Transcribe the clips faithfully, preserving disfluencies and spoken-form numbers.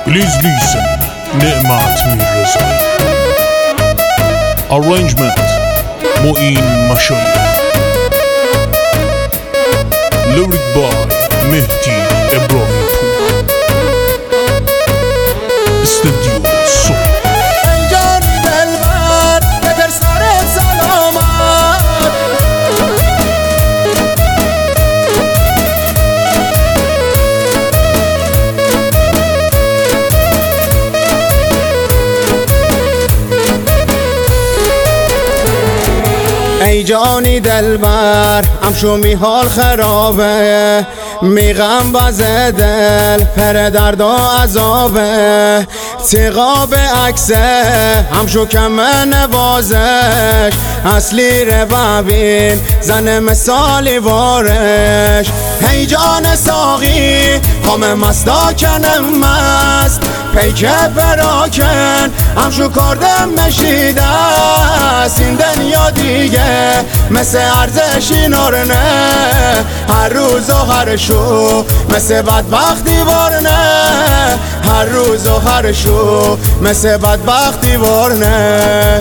Please listen, نعمت میرزا. Arrangement معین مشایخ. Lyric by مهدی ابراهیم پور. استودیو صبح. ای جانی دلبر بهتر سرت سلامت، ای جانی دلبر امشو می حال خرابه، می غم وزه دل پر درد و عذابه، تقاب عکسه همشو کم نوازش، اصلی رو ببین زن مثالی وارش. ای جان ساقی خام مستا کنم مست، پیک براکن همشو کردم مشیده است، این دنیا دیگه مثل ارزشی نارنه، هر روز و هر شو مثل بدبختی وارنه، هر روز و هر شو مثل بدبختی وارنه.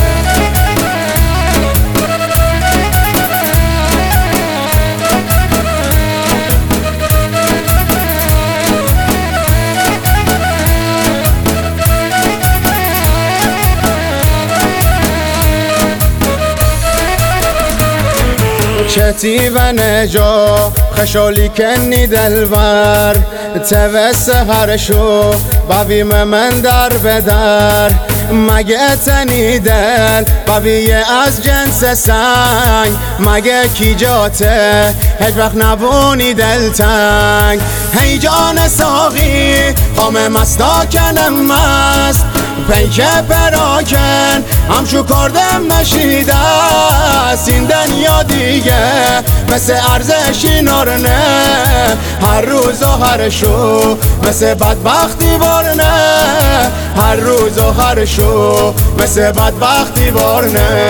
کتی و نجا خشالی کنی دلبر، توسه هرشو ببیم من در بدر، مگه تنی دل ببیه از جنس سنگ، مگه کی جاته هیچ وقت نبونی دلتنگ. هی جان ساقی خام مستا کنم مست، پیک پراکن همشو کردم مشیده است، این دنیا دیگه مثل ارزشی نارنه، هر روز و هر شو مثل بدبختی وارنه، هر روز و هر شو مثل بدبختی وارنه.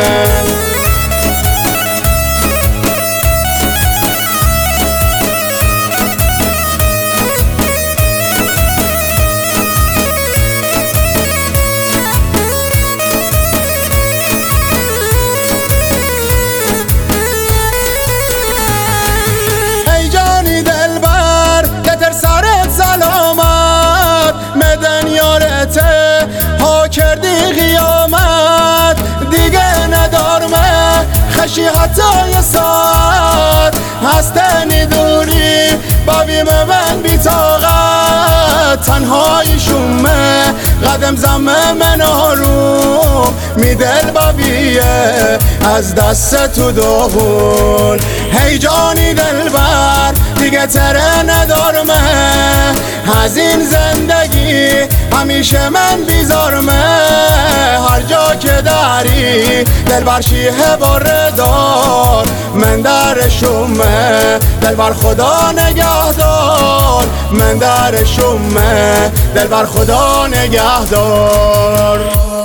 ها کردی قیامت دیگه ندارمه، خشی حتی یه ساعت هستنی دوری ببیم من بی طاقت، تنهایی شومه قدم زمه من آروم می دل ببیه از دست تو داغون. هی جانی دلبر دیگه تره ندارمه، از این زندگی همیشه من بیزارمه، هر جا که داری دلبر شیه باره دار، من در شومه دلبر خدا نگهدار، من در شومه دلبر خدا نگهدار.